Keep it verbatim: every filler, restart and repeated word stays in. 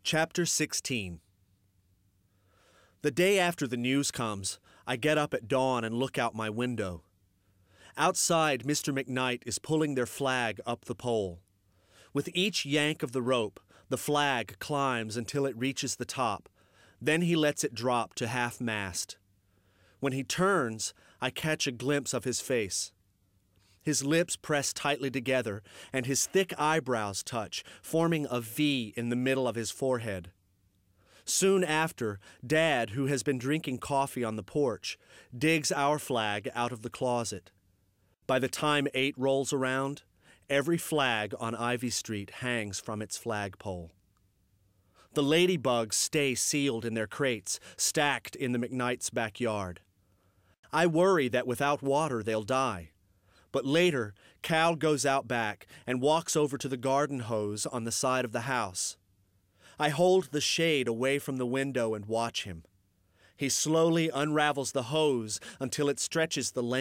Chapter sixteen. The day after the news comes, I get up at dawn and look out my window. Outside, Mister McKnight is pulling their flag up the pole. With each yank of the rope, the flag climbs until it reaches the top. Then he lets it drop to half-mast. When he turns, I catch a glimpse of his face. His lips press tightly together, and his thick eyebrows touch, forming a V in the middle of his forehead. Soon after, Dad, who has been drinking coffee on the porch, digs our flag out of the closet. By the time eight rolls around, every flag on Ivy Street hangs from its flagpole. The ladybugs stay sealed in their crates, stacked in the McKnight's backyard. I worry that without water they'll die. But later, Cal goes out back and walks over to the garden hose on the side of the house. I hold the shade away from the window and watch him. He slowly unravels the hose until it stretches the length